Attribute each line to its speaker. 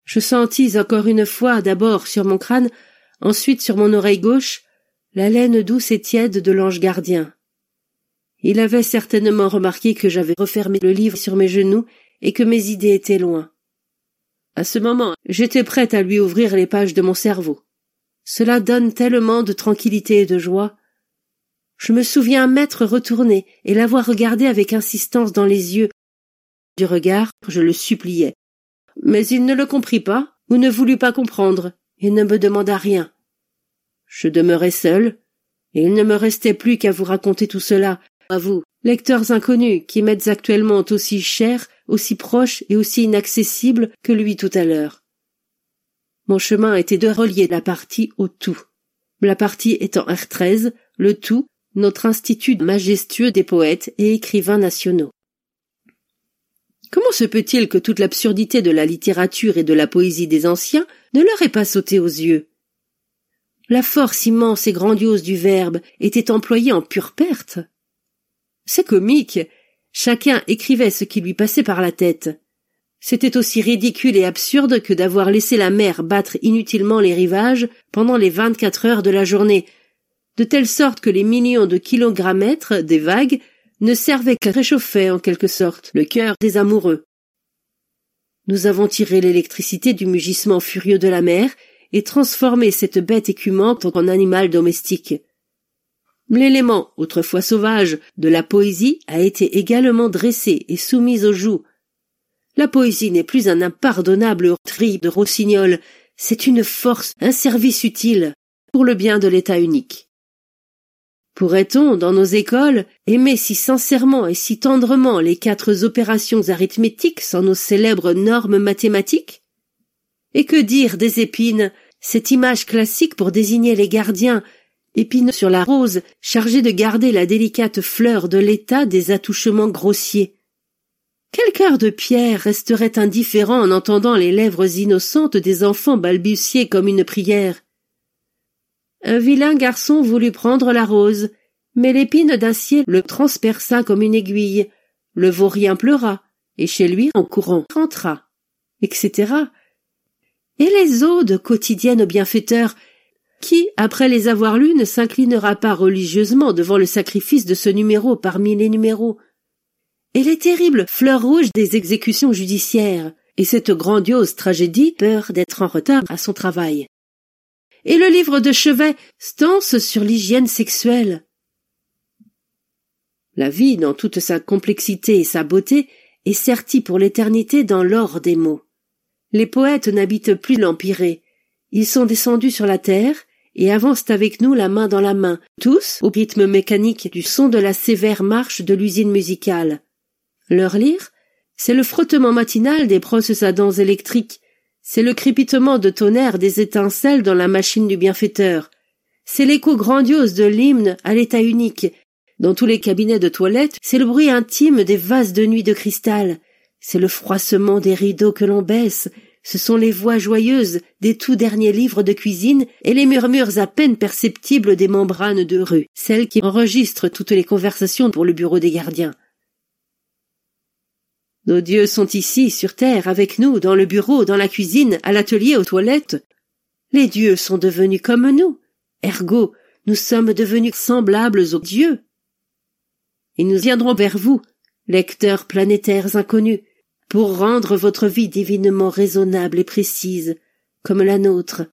Speaker 1: Je sentis encore une fois, d'abord sur mon crâne, ensuite sur mon oreille gauche, l'haleine douce et tiède de l'ange gardien. Il avait certainement remarqué que j'avais refermé le livre sur mes genoux et que mes idées étaient loin. À ce moment, j'étais prête à lui ouvrir les pages de mon cerveau. Cela donne tellement de tranquillité et de joie. Je me souviens m'être retournée et l'avoir regardé avec insistance dans les yeux. Du regard, je le suppliais. Mais il ne le comprit pas, ou ne voulut pas comprendre, et ne me demanda rien. Je demeurai seule, et il ne me restait plus qu'à vous raconter tout cela, à vous, lecteurs inconnus, qui m'êtes actuellement aussi chers, aussi proches et aussi inaccessibles que lui tout à l'heure. Mon chemin était de relier la partie au tout. La partie étant R13, le tout, notre institut majestueux des poètes et écrivains nationaux. Comment se peut-il que toute l'absurdité de la littérature et de la poésie des anciens ne leur ait pas sauté aux yeux? La force immense et grandiose du verbe était employée en pure perte. C'est comique. Chacun écrivait ce qui lui passait par la tête. C'était aussi ridicule et absurde que d'avoir laissé la mer battre inutilement les rivages pendant les 24 heures de la journée, de telle sorte que les millions de kilogrammètres des vagues ne servaient qu'à réchauffer en quelque sorte le cœur des amoureux. Nous avons tiré l'électricité du mugissement furieux de la mer et transformé cette bête écumante en animal domestique. L'élément, autrefois sauvage, de la poésie a été également dressé et soumis au joug. La poésie n'est plus un impardonnable tri de rossignol, c'est une force, un service utile pour le bien de l'État unique. Pourrait-on, dans nos écoles, aimer si sincèrement et si tendrement les 4 opérations arithmétiques sans nos célèbres normes mathématiques? Et que dire des épines, cette image classique pour désigner les gardiens, épines sur la rose, chargées de garder la délicate fleur de l'état des attouchements grossiers? Quel cœur de pierre resterait indifférent en entendant les lèvres innocentes des enfants balbutier comme une prière? Un vilain garçon voulut prendre la rose, mais l'épine d'acier le transperça comme une aiguille. Le vaurien pleura, et chez lui en courant rentra, etc. Et les odes quotidiennes au bienfaiteur, qui, après les avoir lues, ne s'inclinera pas religieusement devant le sacrifice de ce numéro parmi les numéros? Et les terribles fleurs rouges des exécutions judiciaires, et cette grandiose tragédie peur d'être en retard à son travail. Et le livre de chevet stances sur l'hygiène sexuelle. La vie, dans toute sa complexité et sa beauté, est sertie pour l'éternité dans l'or des mots. Les poètes n'habitent plus l'empyrée. Ils sont descendus sur la terre et avancent avec nous la main dans la main, tous au rythme mécanique du son de la sévère marche de l'usine musicale. Leur lyre, c'est le frottement matinal des brosses à dents électriques, c'est le crépitement de tonnerre des étincelles dans la machine du bienfaiteur, c'est l'écho grandiose de l'hymne à l'état unique. Dans tous les cabinets de toilette, c'est le bruit intime des vases de nuit de cristal, c'est le froissement des rideaux que l'on baisse, ce sont les voix joyeuses des tout derniers livres de cuisine et les murmures à peine perceptibles des membranes de rue, celles qui enregistrent toutes les conversations pour le bureau des gardiens. Nos dieux sont ici, sur terre, avec nous, dans le bureau, dans la cuisine, à l'atelier, aux toilettes. Les dieux sont devenus comme nous. Ergo, nous sommes devenus semblables aux dieux. Et nous viendrons vers vous, lecteurs planétaires inconnus, pour rendre votre vie divinement raisonnable et précise, comme la nôtre.